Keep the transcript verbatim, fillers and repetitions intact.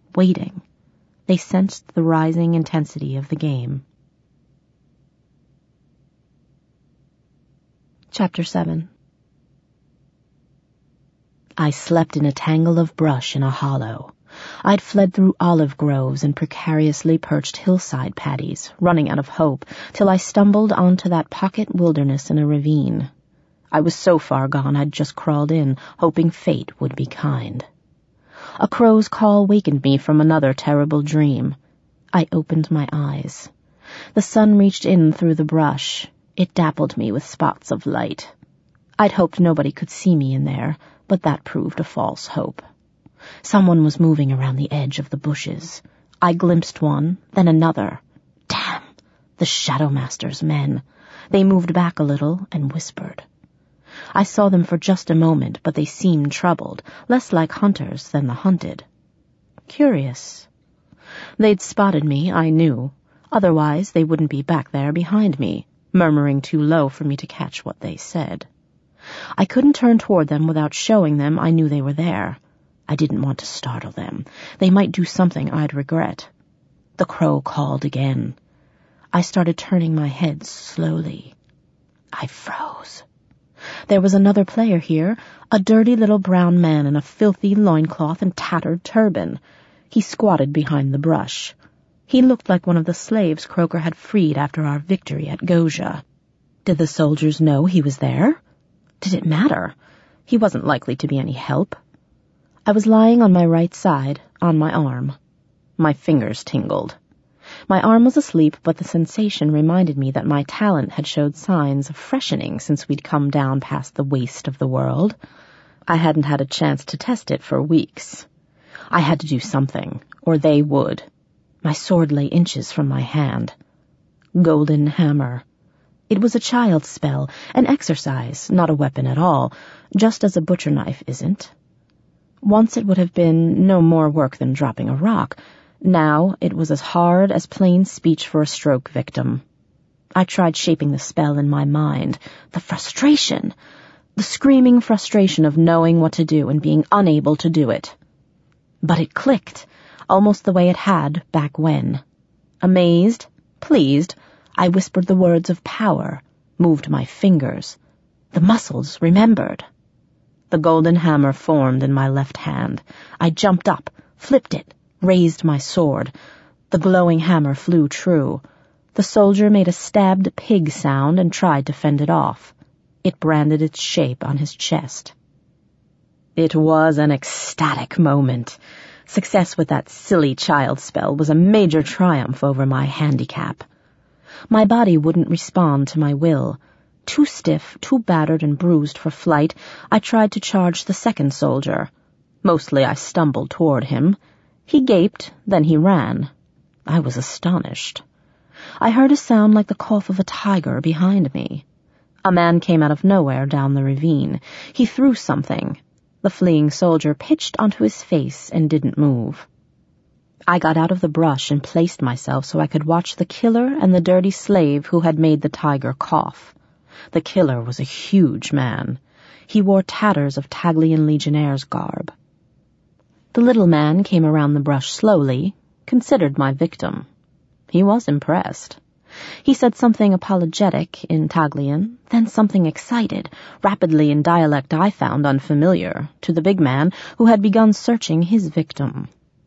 waiting. They sensed the rising intensity of the game. Chapter seven. I slept in a tangle of brush in a hollow. I'd fled through olive groves and precariously perched hillside paddies, running out of hope, till I stumbled onto that pocket wilderness in a ravine. I was so far gone I'd just crawled in, hoping fate would be kind. A crow's call wakened me from another terrible dream. I opened my eyes. The sun reached in through the brush. It dappled me with spots of light. I'd hoped nobody could see me in there, but that proved a false hope. Someone was moving around the edge of the bushes. I glimpsed one, then another. Damn! The Shadowmaster's men. They moved back a little and whispered. I saw them for just a moment, but they seemed troubled, less like hunters than the hunted. Curious. They'd spotted me, I knew. Otherwise, they wouldn't be back there behind me, murmuring too low for me to catch what they said. I couldn't turn toward them without showing them I knew they were there. I didn't want to startle them. They might do something I'd regret. The crow called again. I started turning my head slowly. I froze. There was another player here, a dirty little brown man in a filthy loincloth and tattered turban. He squatted behind the brush. He looked like one of the slaves Croker had freed after our victory at Goja. Did the soldiers know he was there? Did it matter? He wasn't likely to be any help. I was lying on my right side, on my arm. My fingers tingled. My arm was asleep, but the sensation reminded me that my talent had showed signs of freshening since we'd come down past the waste of the world. I hadn't had a chance to test it for weeks. I had to do something, or they would. My sword lay inches from my hand. Golden Hammer. It was a child's spell, an exercise, not a weapon at all, just as a butcher knife isn't. Once it would have been no more work than dropping a rock. Now it was as hard as plain speech for a stroke victim. I tried shaping the spell in my mind. The frustration! The screaming frustration of knowing what to do and being unable to do it. But it clicked, almost the way it had back when. Amazed, pleased, I whispered the words of power, moved my fingers. The muscles remembered. The golden hammer formed in my left hand. I jumped up, flipped it, raised my sword. The glowing hammer flew true. The soldier made a stabbed pig sound and tried to fend it off. It branded its shape on his chest. It was an ecstatic moment. Success with that silly child spell was a major triumph over my handicap. My body wouldn't respond to my will. Too stiff, too battered and bruised for flight, I tried to charge the second soldier. Mostly I stumbled toward him. He gaped, then he ran. I was astonished. I heard a sound like the cough of a tiger behind me. A man came out of nowhere down the ravine. He threw something. The fleeing soldier pitched onto his face and didn't move. I got out of the brush and placed myself so I could watch the killer and the dirty slave who had made the tiger cough. The killer was a huge man. He wore tatters of Taglian Legionnaire's garb. The little man came around the brush slowly, considered my victim. He was impressed. He said something apologetic in Taglian, then something excited, rapidly in dialect I found unfamiliar, to the big man who had begun searching his victim.